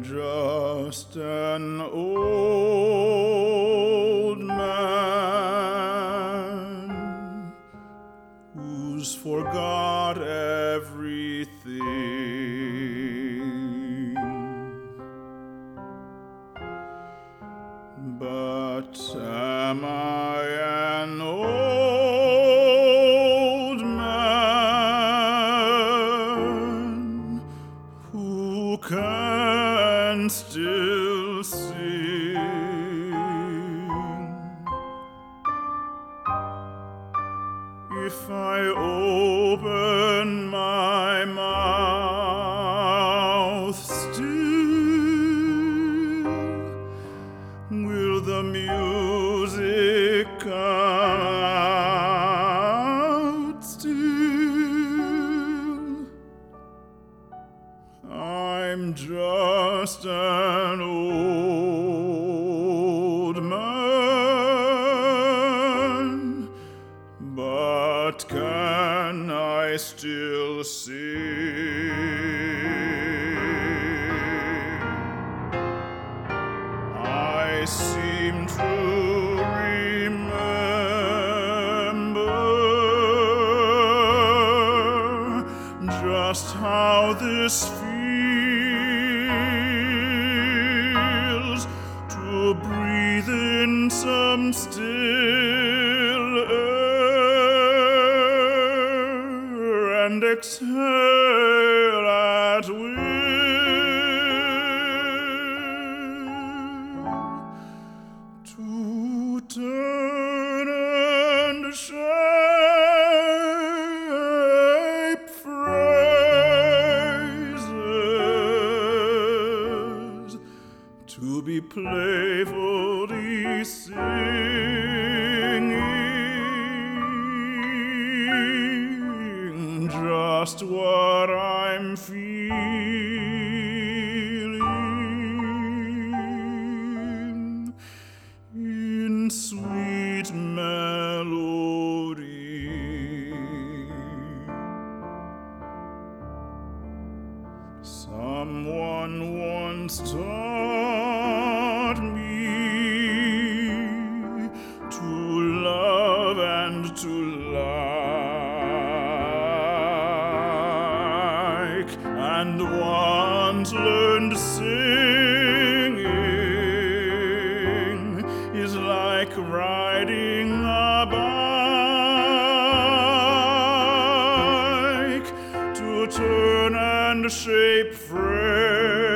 just an old man who's forgot everything. But am I an old man who can still sing? If I open my mouth still, will the music come out still? I'm just an old man, but can I still sing? I seem to remember just how this feels, to breathe in some still air and exhale at will, to turn and shape phrases, to be playfully singing just what I'm feeling in sweet melody. Someone once taught me to love and to like, and once learned singing is like riding a bike, to turn and shape phrases,